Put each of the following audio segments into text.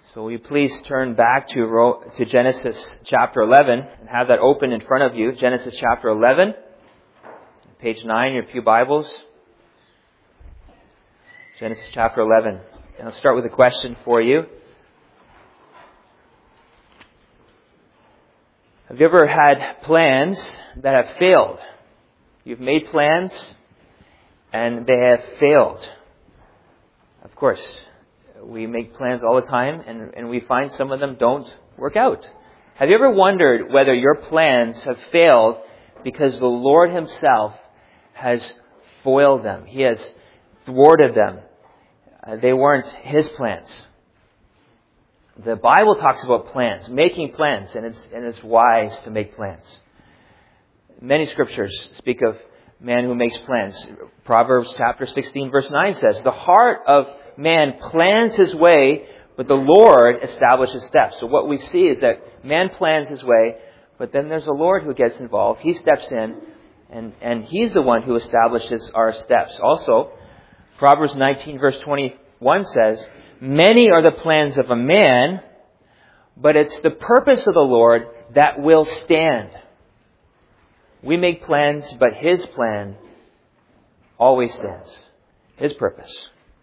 So will you please turn back to Genesis chapter 11 and have that open in front of you. Genesis chapter 11, page 9 in your pew Bibles. Genesis chapter 11. And I'll start with a question for you. Have you ever had plans that have failed? You've made plans and they have failed. Of course, we make plans all the time and we find some of them don't work out. Have you ever wondered whether your plans have failed because the Lord Himself has foiled them? He has thwarted them. They weren't His plans. The Bible talks about plans, making plans, and it's wise to make plans. Many scriptures speak of man who makes plans. Proverbs chapter 16 verse 9 says, "The heart of man plans his way, but the Lord establishes steps." So what we see is that man plans his way, but then there's the Lord who gets involved. He steps in, and He's the one who establishes our steps. Also, Proverbs 19 verse 21 says, "Many are the plans of a man, but it's the purpose of the Lord that will stand." We make plans, but His plan always stands. His purpose.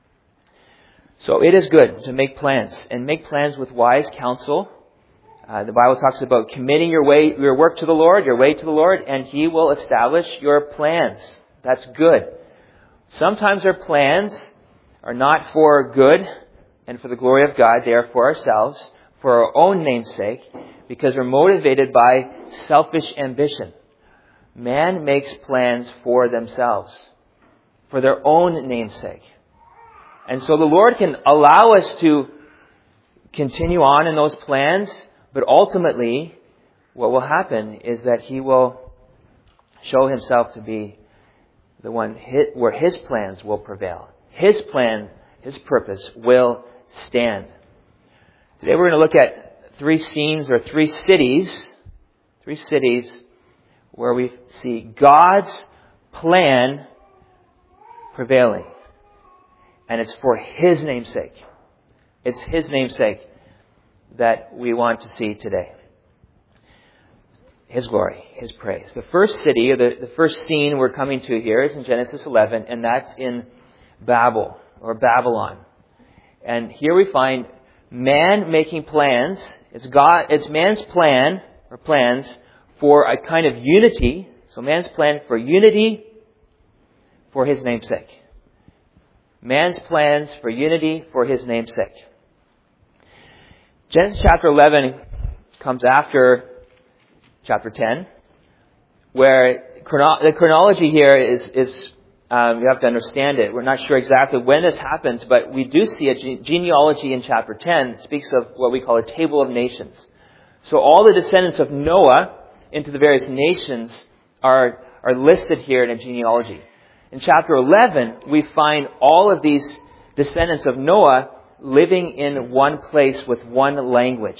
So it is good to make plans, and make plans with wise counsel. The Bible talks about committing your work to the Lord, your way to the Lord, and He will establish your plans. That's good. Sometimes our plans are not for good and for the glory of God. They are for ourselves, for our own name's sake, because we're motivated by selfish ambition. Man makes plans for themselves, for their own name's sake. And so the Lord can allow us to continue on in those plans, but ultimately what will happen is that He will show Himself to be the one where His plans will prevail. His plan, His purpose will stand. Today we're going to look at three scenes or three cities where we see God's plan prevailing. And it's for His name's sake. It's His name's sake that we want to see today. His glory, His praise. The first city, or the first scene we're coming to here is in Genesis 11, and that's in Babel, or Babylon. And here we find man making plans. It's man's plan, or plans, for a kind of unity. So man's plan for unity for His name's sake. Man's plans for unity for His name's sake. Genesis chapter 11 comes after chapter 10, where the chronology here is you have to understand it. We're not sure exactly when this happens, but we do see a genealogy in chapter 10 that speaks of what we call a table of nations. So all the descendants of Noah into the various nations are listed here in a genealogy. In chapter 11, we find all of these descendants of Noah living in one place with one language.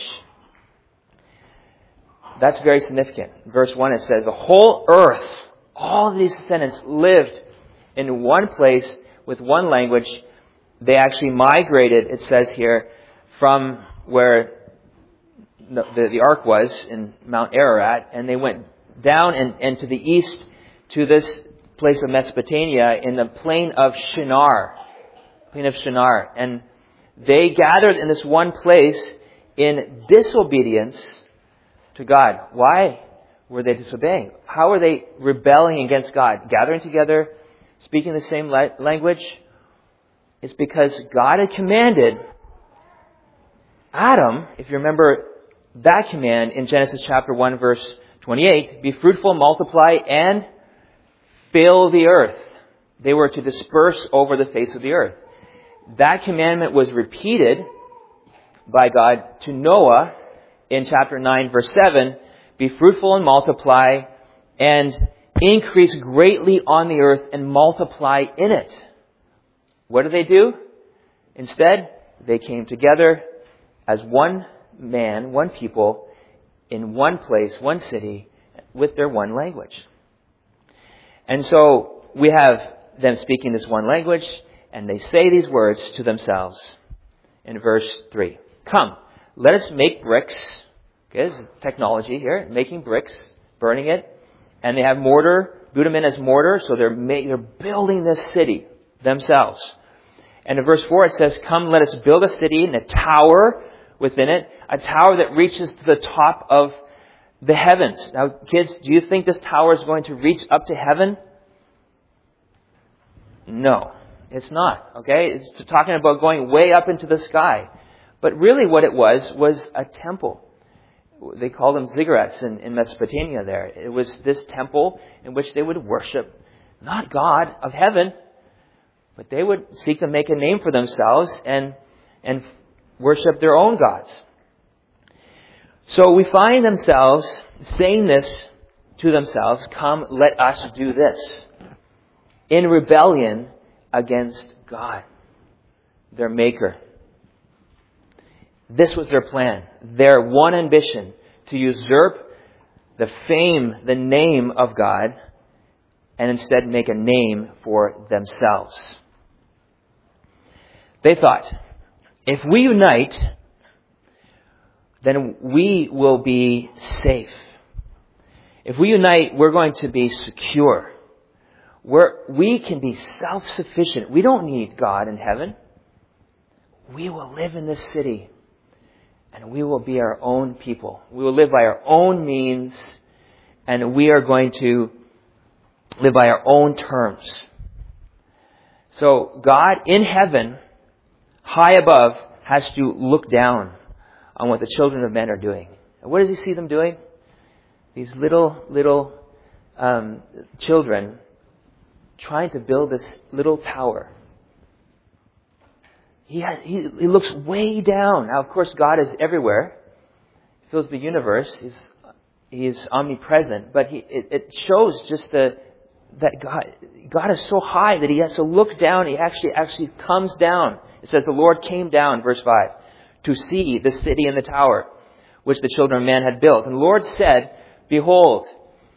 That's very significant. In verse 1 it says, the whole earth, all of these descendants lived in one place with one language. They actually migrated, it says here, from where the ark was in Mount Ararat, and they went down and to the east to this place of Mesopotamia in the plain of Shinar. And they gathered in this one place in disobedience to God. Why were they disobeying? How were they rebelling against God? Gathering together, speaking the same language? It's because God had commanded Adam, if you remember that command in Genesis chapter 1 verse 28, be fruitful, multiply, and fill the earth. They were to disperse over the face of the earth. That commandment was repeated by God to Noah in chapter 9 verse 7, be fruitful and multiply and increase greatly on the earth and multiply in it. What did they do? Instead, they came together as one man, one people, in one place, one city, with their one language. And so we have them speaking this one language, and they say these words to themselves in verse 3. come, let us make bricks. Okay, this is technology here, making bricks, burning it. And they have mortar, bitumen as mortar, so they're building this city themselves. And in verse 4 it says, come, let us build a city and a tower within it, a tower that reaches to the top of the heavens. Now, kids, do you think this tower is going to reach up to heaven? No, it's not. Okay, it's talking about going way up into the sky. But really what it was a temple. They called them ziggurats in Mesopotamia there. It was this temple in which they would worship not God of heaven, but they would seek to make a name for themselves and worship their own gods. So we find themselves saying this to themselves, come, let us do this, in rebellion against God, their Maker. This was their plan, their one ambition, to usurp the fame, the name of God, and instead make a name for themselves. They thought, if we unite, then we will be safe. If we unite, we're going to be secure. We can be self-sufficient. We don't need God in heaven. We will live in this city, and we will be our own people. We will live by our own means, and we are going to live by our own terms. So God in heaven, high above, has to look down on what the children of men are doing. And what does he see them doing? These little children trying to build this little tower. He looks way down. Now, of course, God is everywhere. He fills the universe. He's omnipresent. But it shows just that God is so high that he has to look down. He actually comes down. It says the Lord came down, verse 5, to see the city and the tower which the children of man had built. And the Lord said, behold,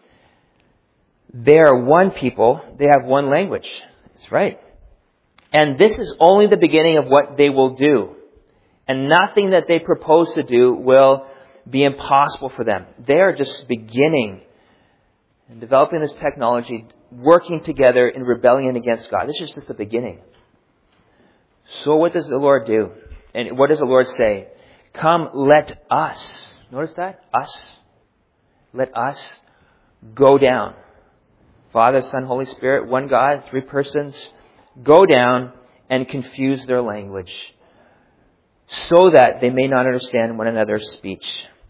they are one people. They have one language. That's right. And this is only the beginning of what they will do. And nothing that they propose to do will be impossible for them. They are just beginning and developing this technology, working together in rebellion against God. This is just the beginning. So what does the Lord do? And what does the Lord say? Come, let us. Notice that? Us. Let us go down. Father, Son, Holy Spirit, one God, three persons, go down and confuse their language so that they may not understand one another's speech.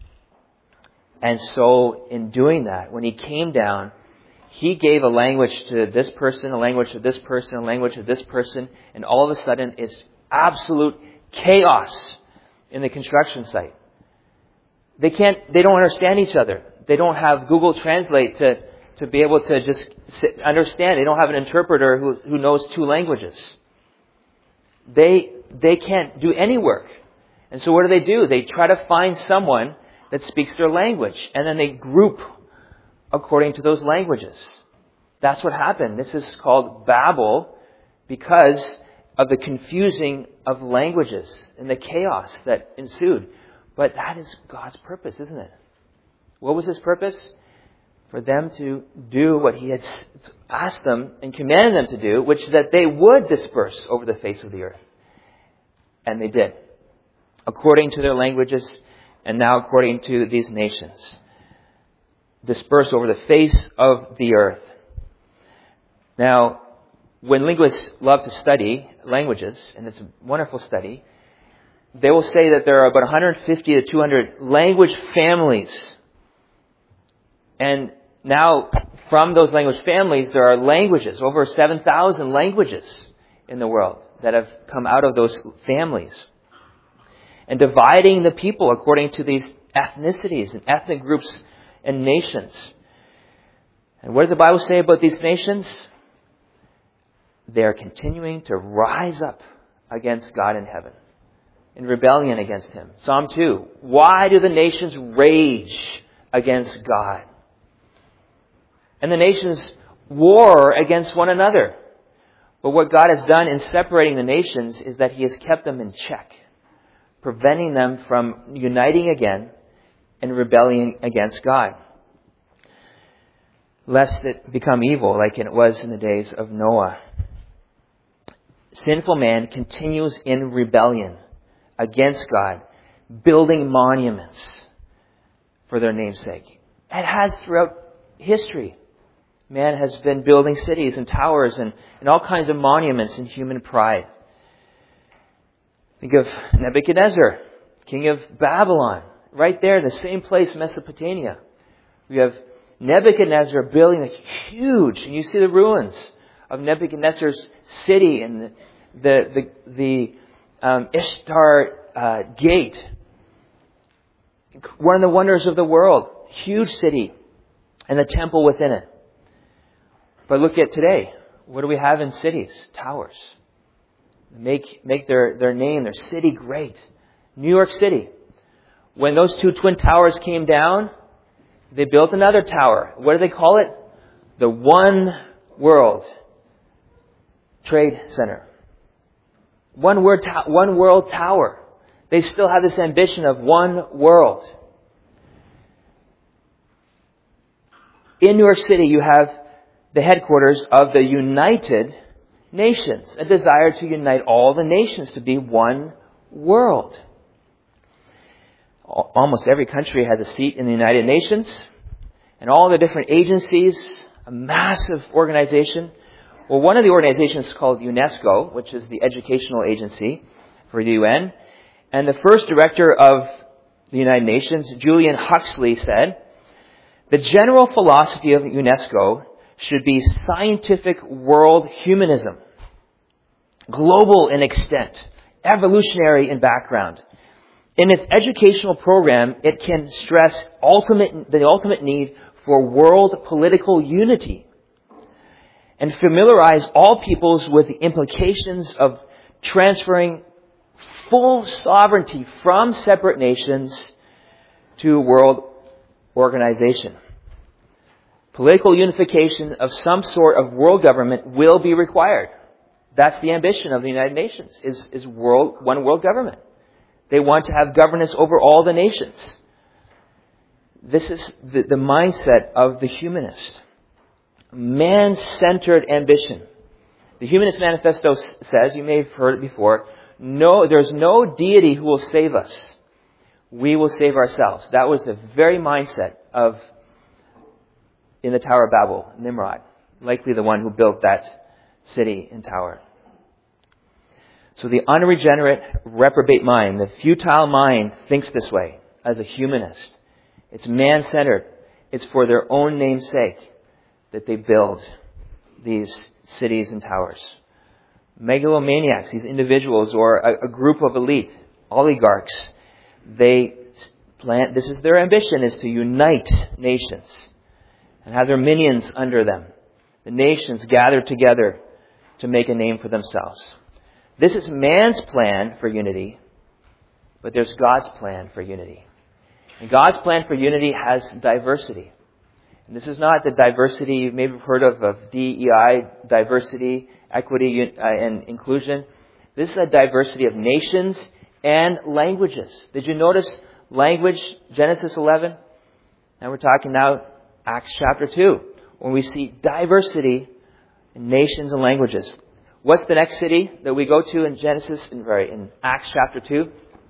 And so in doing that, when he came down, he gave a language to this person, a language to this person, a language to this person, and all of a sudden it's absolute chaos in the construction site. They don't understand each other. They don't have Google Translate to be able to just understand. They don't have an interpreter who knows two languages. They can't do any work. And so what do? They try to find someone that speaks their language, and then they group according to those languages. That's what happened. This is called Babel because of the confusing of languages and the chaos that ensued. But that is God's purpose, isn't it? What was his purpose? For them to do what he had asked them and commanded them to do, which is that they would disperse over the face of the earth. And they did, according to their languages, and now according to these nations. Disperse over the face of the earth. Now, when linguists love to study languages, and it's a wonderful study, they will say that there are about 150 to 200 language families. And now, from those language families, there are languages, over 7,000 languages in the world that have come out of those families. And dividing the people according to these ethnicities and ethnic groups and nations. And what does the Bible say about these nations? They are continuing to rise up against God in heaven, in rebellion against him. Psalm 2, why do the nations rage against God? And the nations war against one another. But what God has done in separating the nations is that he has kept them in check. preventing them from uniting again and rebelling against God, lest it become evil like it was in the days of Noah. Sinful man continues in rebellion against God, building monuments for their name's sake. It has throughout history. Man has been building cities and towers and all kinds of monuments in human pride. Think of Nebuchadnezzar, king of Babylon, right there in the same place, Mesopotamia. We have Nebuchadnezzar building a huge, and you see the ruins of Nebuchadnezzar's city and the Ishtar Gate. One of the wonders of the world. Huge city. And the temple within it. But look at today. What do we have in cities? Towers. Make their name, their city great. New York City. When those two twin towers came down, they built another tower. What do they call it? The One World Trade Center. One World Tower. They still have this ambition of one world. In New York City, you have the headquarters of the United Nations, a desire to unite all the nations to be one world. Almost every country has a seat in the United Nations, and all the different agencies, a massive organization. Well, one of the organizations is called UNESCO, which is the educational agency for the UN. And the first director of the United Nations, Julian Huxley, said, "The general philosophy of UNESCO should be scientific world humanism, global in extent, evolutionary in background. In its educational program, it can stress the ultimate need for world political unity and familiarize all peoples with the implications of transferring full sovereignty from separate nations to a world organization. Political unification of some sort of world government will be required." That's the ambition of the United Nations, is one world government. They want to have governance over all the nations. This is the mindset of the humanist. Man-centered ambition. The Humanist Manifesto says, you may have heard it before, there's no deity who will save us. We will save ourselves. That was the very mindset in the Tower of Babel, Nimrod, likely the one who built that city and tower. So the unregenerate, reprobate mind, the futile mind, thinks this way as a humanist. It's man-centered. It's for their own name's sake that they build these cities and towers. Megalomaniacs, these individuals or a group of elite, oligarchs, this is their ambition, is to unite nations and have their minions under them. The nations gather together to make a name for themselves. This is man's plan for unity, but there's God's plan for unity. And God's plan for unity has diversity. And this is not the diversity you may have heard of DEI, diversity, equity, and inclusion. This is a diversity of nations and languages. Did you notice language, Genesis 11? Now we're talking now Acts chapter 2, when we see diversity in nations and languages. What's the next city that we go to in in Acts chapter 2?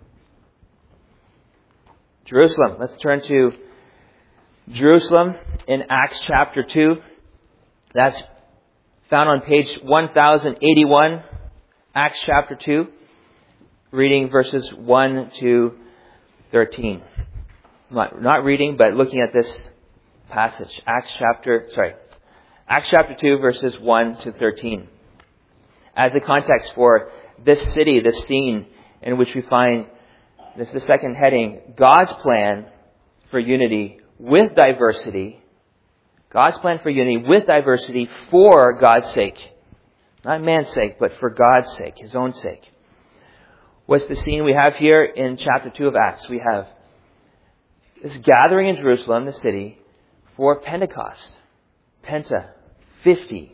Jerusalem. Let's turn to Jerusalem in Acts chapter 2. That's found on page 1081, Acts chapter 2, reading verses 1 to 13. Not reading, but looking at this passage. Acts chapter 2, verses 1 to 13. As the context for this city, this scene in which we find, this is the second heading, God's plan for unity with diversity. God's plan for unity with diversity for God's sake. Not man's sake, but for God's sake, His own sake. What's the scene we have here in chapter 2 of Acts? We have this gathering in Jerusalem, the city, for Pentecost. Penta, 50.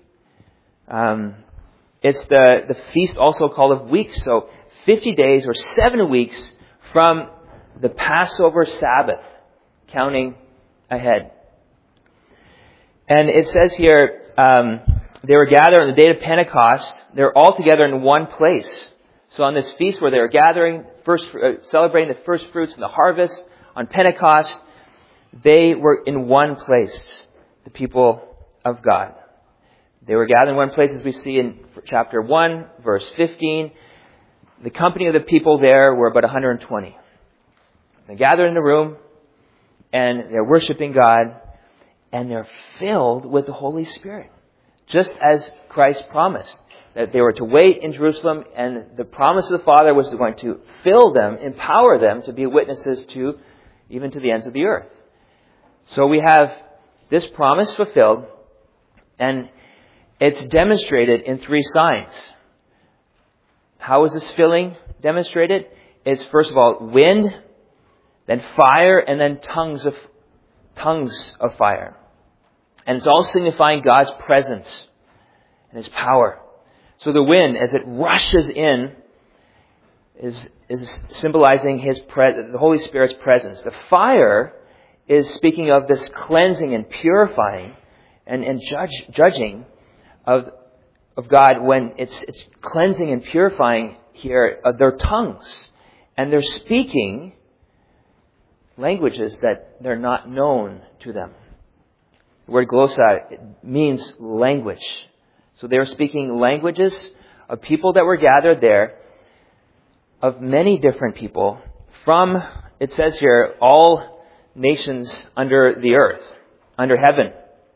It's the feast also called of weeks. So 50 days or 7 weeks from the Passover Sabbath, counting ahead. And it says here, they were gathered on the day of Pentecost. They were all together in one place. So on this feast where they were gathering, celebrating the first fruits and the harvest, on Pentecost, they were in one place, the people of God. They were gathered in one place, as we see in chapter 1, verse 15. The company of the people there were about 120. They gathered in the room, and they're worshiping God, and they're filled with the Holy Spirit. Just as Christ promised, that they were to wait in Jerusalem, and the promise of the Father was going to fill them, empower them to be witnesses to, even to the ends of the earth. So we have this promise fulfilled, and it's demonstrated in 3 signs. How is this filling demonstrated? It's first of all wind, then fire, and then tongues of fire. And it's all signifying God's presence and His power. So the wind, as it rushes in, is symbolizing the Holy Spirit's presence. The fire is speaking of this cleansing and purifying and judging of God, when it's cleansing and purifying here of their tongues. And they're speaking languages that they're not known to them. The word glossa means language. So they were speaking languages of people that were gathered there, of many different people, from, it says here, all nations under the earth, under heaven.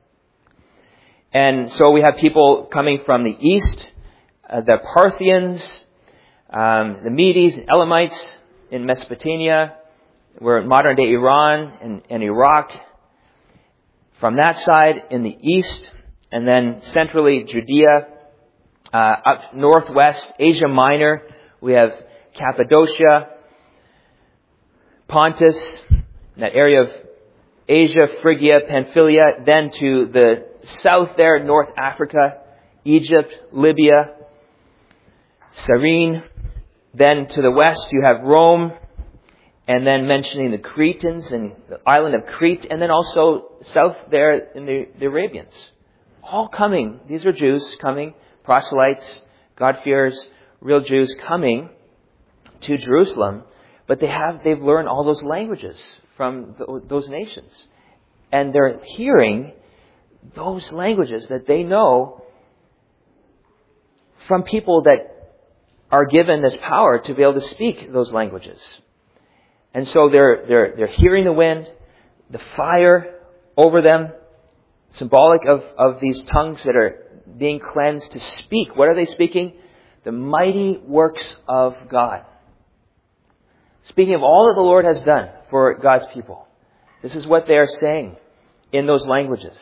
And so we have people coming from the east, the Parthians, the Medes, Elamites in Mesopotamia, we're in modern-day Iran and Iraq. From that side, in the east, and then centrally Judea, up northwest, Asia Minor, we have Cappadocia, Pontus, that area of Asia, Phrygia, Pamphylia, then to the south there, North Africa, Egypt, Libya, Cyrene. Then to the west, you have Rome, and then mentioning the Cretans and the island of Crete, and then also south there in the Arabians. All coming, these are Jews coming, proselytes, God-fearers, real Jews coming to Jerusalem, but they've learned all those languages from those nations. And they're hearing those languages that they know from people that are given this power to be able to speak those languages. And so they're hearing the wind, the fire over them, symbolic of these tongues that are being cleansed to speak. What are they speaking? The mighty works of God. Speaking of all that the Lord has done for God's people. This is what they are saying in those languages.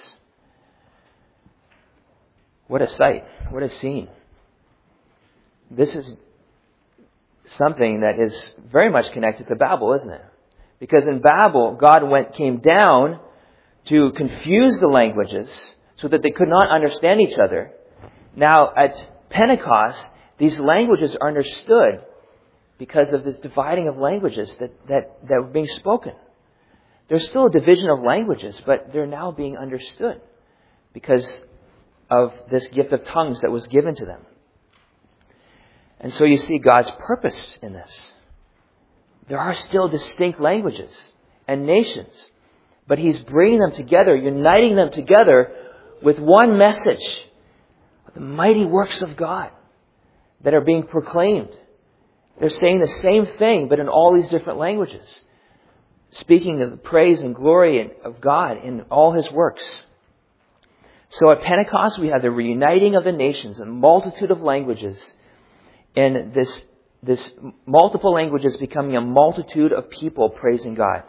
What a sight. What a scene. This is something that is very much connected to Babel, isn't it? Because in Babel, God came down to confuse the languages so that they could not understand each other. Now, at Pentecost, these languages are understood because of this dividing of languages that were being spoken. There's still a division of languages, but they're now being understood because of this gift of tongues that was given to them. And so you see God's purpose in this. There are still distinct languages and nations, but He's bringing them together, uniting them together with one message, the mighty works of God that are being proclaimed. They're saying the same thing, but in all these different languages, speaking of the praise and glory of God in all His works. So at Pentecost, we have the reuniting of the nations, a multitude of languages, and this multiple languages becoming a multitude of people praising God.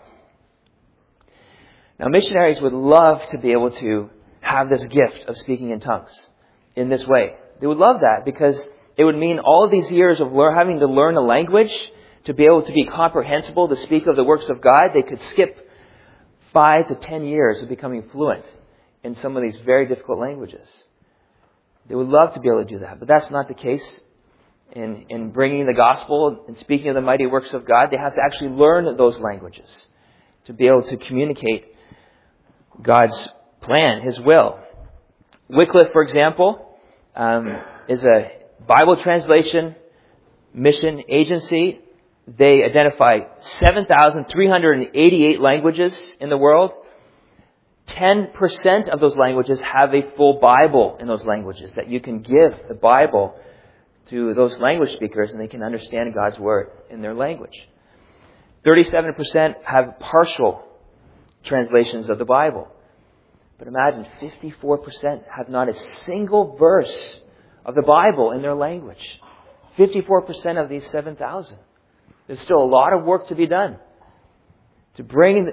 Now, missionaries would love to be able to have this gift of speaking in tongues in this way. They would love that because it would mean all of these years of having to learn a language to be able to be comprehensible, to speak of the works of God. They could skip 5 to 10 years of becoming fluent in some of these very difficult languages. They would love to be able to do that, but that's not the case in bringing the gospel and speaking of the mighty works of God, they have to actually learn those languages to be able to communicate God's plan, His will. Wycliffe, for example, is a Bible translation mission agency. They identify 7,388 languages in the world. 10% of those languages have a full Bible in those languages, that you can give the Bible to those language speakers and they can understand God's Word in their language. 37% have partial translations of the Bible. But imagine 54% have not a single verse of the Bible in their language. 54% of these 7,000. There's still a lot of work to be done to bring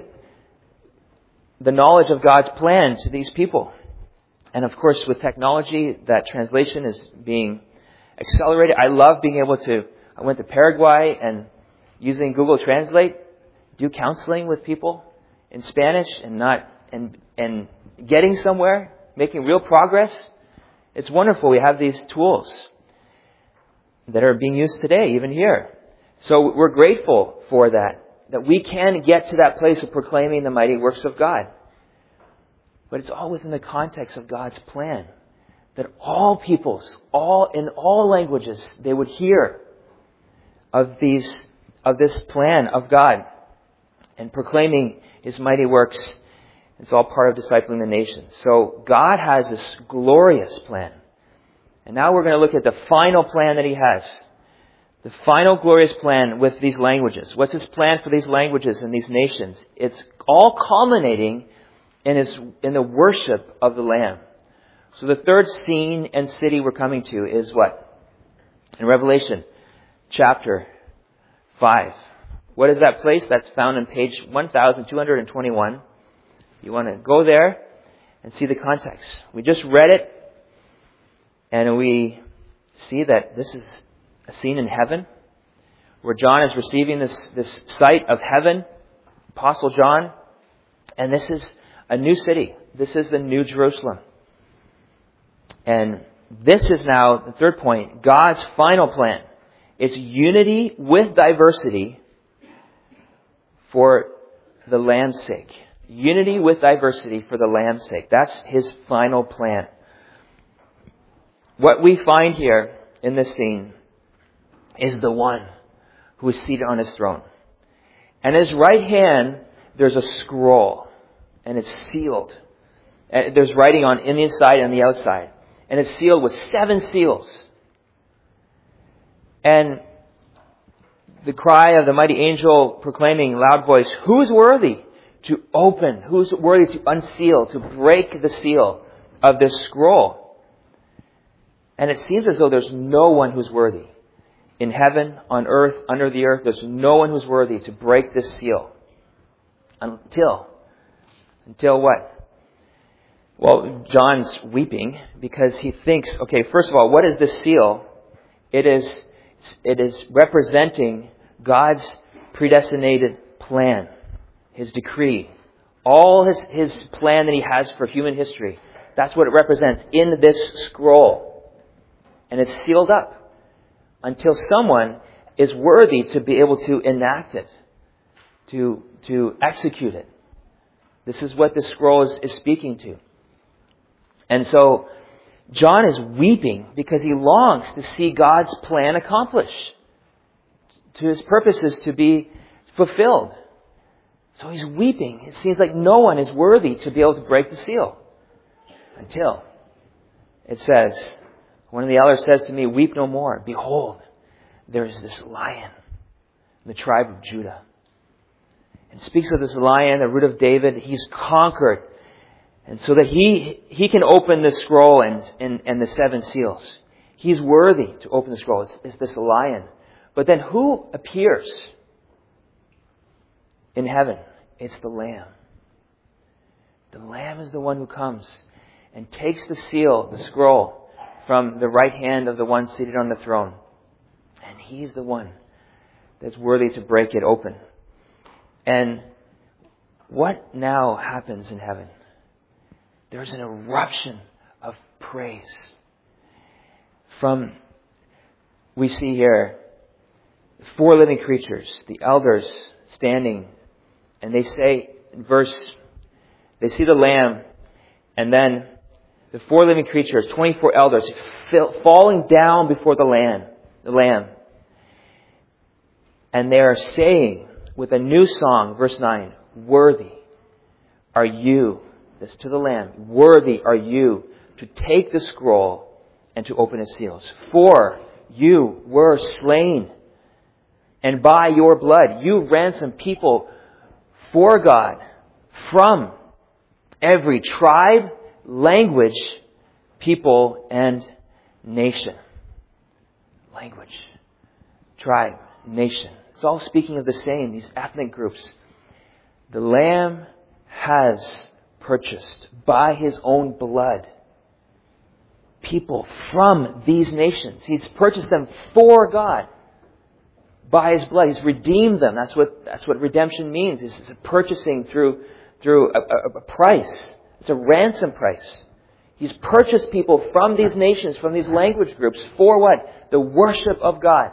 the knowledge of God's plan to these people. And of course, with technology, that translation is being accelerated. I love being able to, I went to Paraguay and using Google Translate, do counseling with people in Spanish and getting somewhere, making real progress. It's wonderful. We have these tools that are being used today, even here. So we're grateful for that we can get to that place of proclaiming the mighty works of God. But it's all within the context of God's plan. That all peoples, in all languages, they would hear of this plan of God and proclaiming His mighty works. It's all part of discipling the nations. So God has this glorious plan. And now we're going to look at the final plan that He has. The final glorious plan with these languages. What's His plan for these languages and these nations? It's all culminating in the worship of the Lamb. So the third scene and city we're coming to is what? In Revelation chapter 5. What is that place? That's found on page 1221. You want to go there and see the context. We just read it and we see that this is a scene in heaven where John is receiving this sight of heaven, Apostle John, and this is a new city. This is the New Jerusalem. And this is now, the third point, God's final plan. It's unity with diversity for the Lamb's sake. Unity with diversity for the Lamb's sake. That's His final plan. What we find here in this scene is the one who is seated on His throne. And His right hand, there's a scroll. And it's sealed. And there's writing on the inside and the outside. And it's sealed with 7 seals. And the cry of the mighty angel proclaiming loud voice, who is worthy to open? Who is worthy to unseal, to break the seal of this scroll? And it seems as though there's no one who's worthy. In heaven, on earth, under the earth, there's no one who's worthy to break this seal. Until what? Well, John's weeping because he thinks, okay, first of all, what is this seal? It is representing God's predestinated plan, His decree, all His plan that He has for human history. That's what it represents in this scroll. And it's sealed up until someone is worthy to be able to enact it, to execute it. This is what this scroll is speaking to. And so John is weeping because he longs to see God's plan accomplished, to His purposes to be fulfilled. So he's weeping. It seems like no one is worthy to be able to break the seal. Until it says, one of the elders says to me, weep no more. Behold, there is this lion in the tribe of Judah. And speaks of this lion, the root of David. He's conquered. And so that he can open the scroll and the 7 seals. He's worthy to open the scroll. It's this lion. But then who appears in heaven? It's the Lamb. The Lamb is the one who comes and takes the seal, the scroll, from the right hand of the one seated on the throne. And He's the one that's worthy to break it open. And what now happens in heaven? There's an eruption of praise from we see here 4 living creatures, the elders standing, and they say in they see the Lamb, and then the 4 living creatures, 24 elders, falling down before the Lamb. And they are saying with a new song, verse 9, worthy are you, this to the Lamb, worthy are you to take the scroll and to open its seals. For you were slain, and by your blood you ransomed people for God from every tribe, language, people, and nation. Language, tribe, nation. It's all speaking of the same, these ethnic groups. The Lamb has purchased by His own blood people from these nations. He's purchased them for God by His blood. He's redeemed them. That's what redemption means. It's a purchasing through a price. It's a ransom price. He's purchased people from these nations, from these language groups, for what? The worship of God.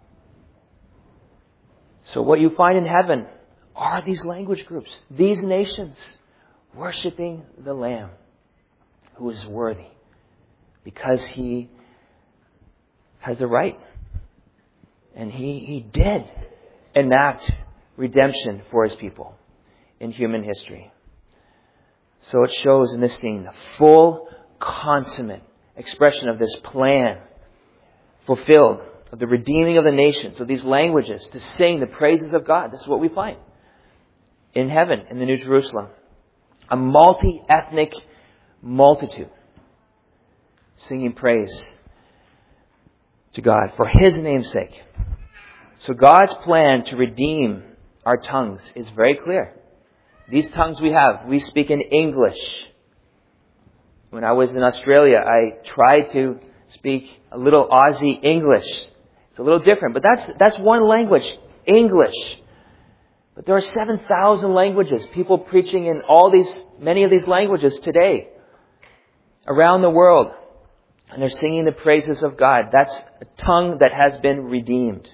So what you find in heaven are these language groups, these nations, worshiping the Lamb who is worthy because He has the right. And He did enact redemption for His people in human history. So it shows in this scene the full, consummate expression of this plan fulfilled, of the redeeming of the nations, of these languages, to sing the praises of God. This is what we find in heaven, in the New Jerusalem. A multi-ethnic multitude singing praise to God for His name's sake. So God's plan to redeem our tongues is very clear. These tongues we speak in English. When I was in Australia, I tried to speak a little Aussie English. It's a little different, but that's one language, English. But there are 7,000 languages, people preaching in many of these languages today around the world. And they're singing the praises of God. That's a tongue that has been redeemed.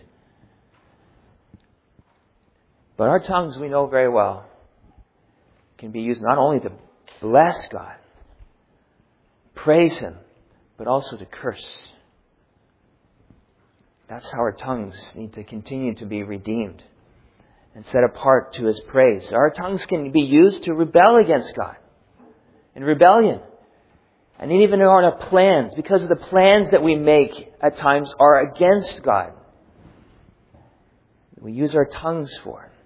But our tongues, we know very well, can be used not only to bless God, praise Him, but also to curse. That's how our tongues need to continue to be redeemed and set apart to His praise. Our tongues can be used to rebel against God, in rebellion. And even in our plans, because of the plans that we make at times are against God. We use our tongues for it.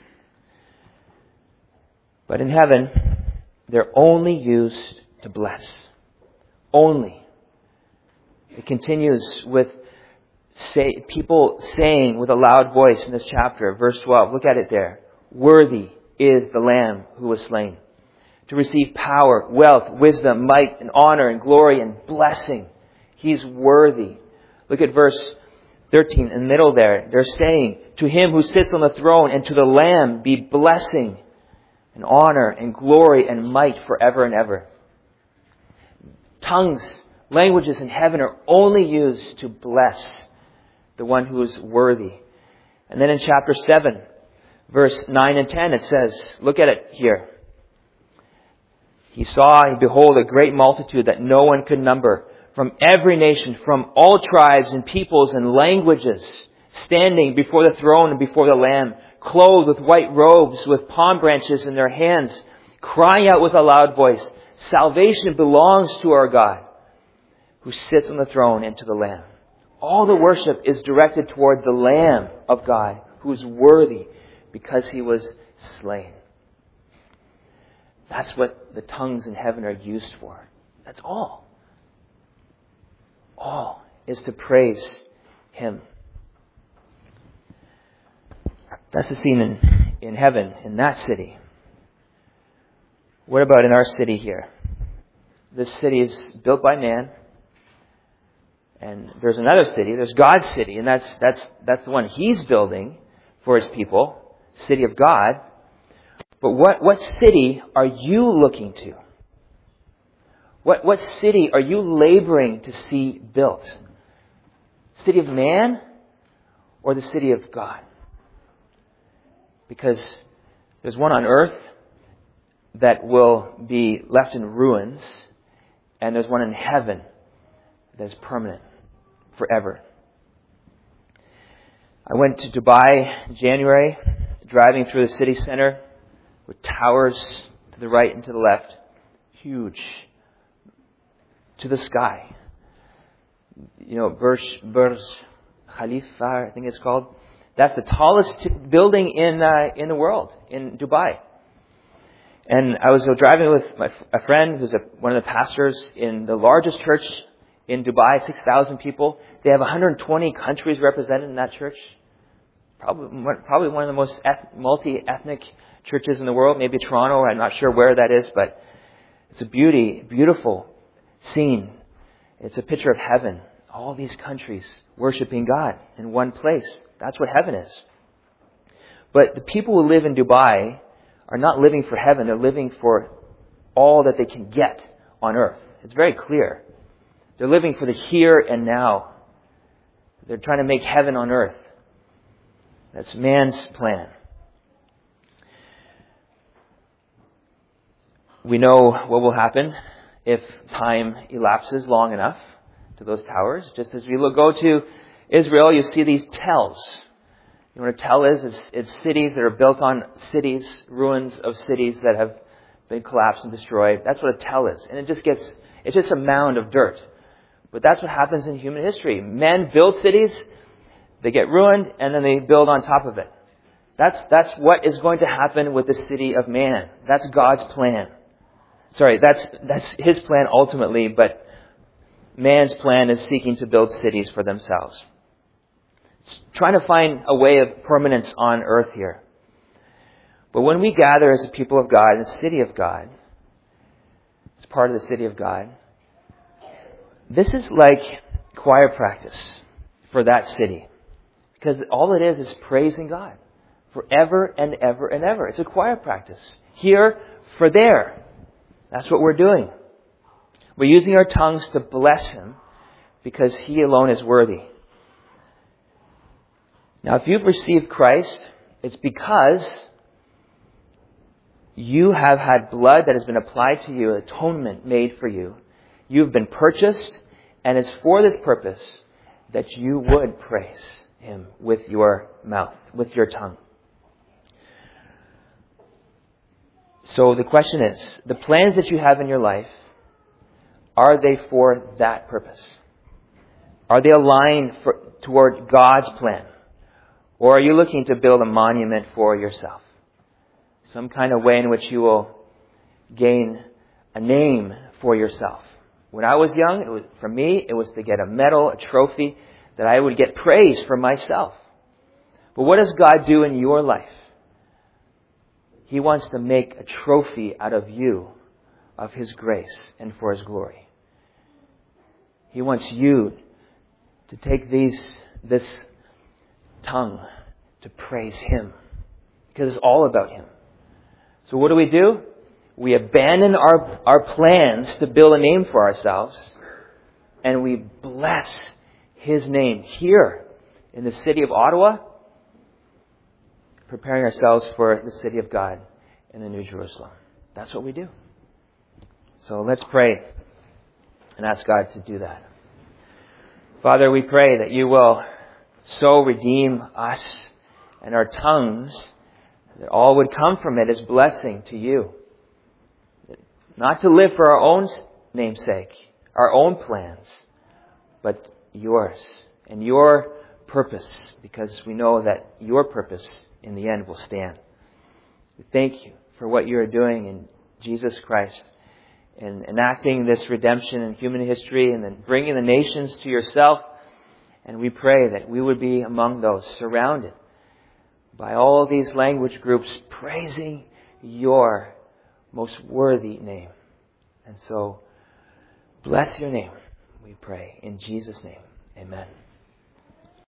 But in heaven, they're only used to bless. Only. It continues with people saying with a loud voice in this chapter, verse 12. Look at it there. Worthy is the Lamb who was slain to receive power, wealth, wisdom, might, and honor, and glory, and blessing. He's worthy. Look at verse 13 in the middle there. They're saying, to Him who sits on the throne and to the Lamb be blessing and honor and glory and might forever and ever. Tongues, languages in heaven are only used to bless the one who is worthy. And then in chapter 7, verse 9 and 10, it says, look at it here. He saw and behold a great multitude that no one could number, from every nation, from all tribes and peoples and languages, standing before the throne and before the Lamb, clothed with white robes, with palm branches in their hands, crying out with a loud voice, salvation belongs to our God, who sits on the throne, and to the Lamb. All the worship is directed toward the Lamb of God, who is worthy because He was slain. That's what the tongues in heaven are used for. That's all. All is to praise Him. That's the scene in heaven, in that city. What about in our city here? This city is built by man. And there's another city, there's God's city, and that's the one He's building for His people, city of God. But what city are you looking to? What city are you laboring to see built? City of man or the city of God? Because there's one on earth that will be left in ruins, and there's one in heaven that's permanent, forever. I went to Dubai in January, driving through the city center with towers to the right and to the left, huge, to the sky. You know, Burj Khalifa, I think it's called. That's the tallest building in the world, in Dubai. And I was driving with a friend who's one of the pastors in the largest church in Dubai, 6,000 people. They have 120 countries represented in that church. Probably one of the most multi-ethnic churches in the world. Maybe Toronto, I'm not sure where that is, but it's a beautiful scene. It's a picture of heaven. All these countries worshiping God in one place. That's what heaven is. But the people who live in Dubai are not living for heaven. They're living for all that they can get on earth. It's very clear. They're living for the here and now. They're trying to make heaven on earth. That's man's plan. We know what will happen if time elapses long enough to those towers. Just as we go to Israel, you see these tells. You know what a tell is? It's cities that are built on cities, ruins of cities that have been collapsed and destroyed. That's what a tell is. And it's just a mound of dirt. But that's what happens in human history. Men build cities, they get ruined, and then they build on top of it. That's what is going to happen with the city of man. That's God's plan. Sorry, that's His plan ultimately, but man's plan is seeking to build cities for themselves. It's trying to find a way of permanence on earth here. But when we gather as a people of God in the city of God, as part of the city of God, this is like choir practice for that city. Because all it is praising God forever and ever and ever. It's a choir practice. Here for there. That's what we're doing. We're using our tongues to bless Him because He alone is worthy. Now, if you've received Christ, it's because you have had blood that has been applied to you, atonement made for you. You've been purchased, and it's for this purpose that you would praise Him with your mouth, with your tongue. So the question is, the plans that you have in your life, are they for that purpose? Are they aligned toward God's plan? Or are you looking to build a monument for yourself? Some kind of way in which you will gain a name for yourself. When I was young, for me, it was to get a medal, a trophy, that I would get praise for myself. But what does God do in your life? He wants to make a trophy out of you, of His grace and for His glory. He wants you to take this tongue to praise Him, because it's all about Him. So what do? We abandon our plans to build a name for ourselves, and we bless His name here in the city of Ottawa, preparing ourselves for the city of God in the New Jerusalem. That's what we do. So let's pray and ask God to do that. Father, we pray that You will so redeem us and our tongues that all would come from it as blessing to You. Not to live for our own namesake, our own plans, but Yours and Your purpose, because we know that Your purpose in the end will stand. We thank You for what You are doing in Jesus Christ in enacting this redemption in human history and then bringing the nations to Yourself. And we pray that we would be among those surrounded by all these language groups praising Your most worthy name. And so, bless Your name, we pray. In Jesus' name, amen.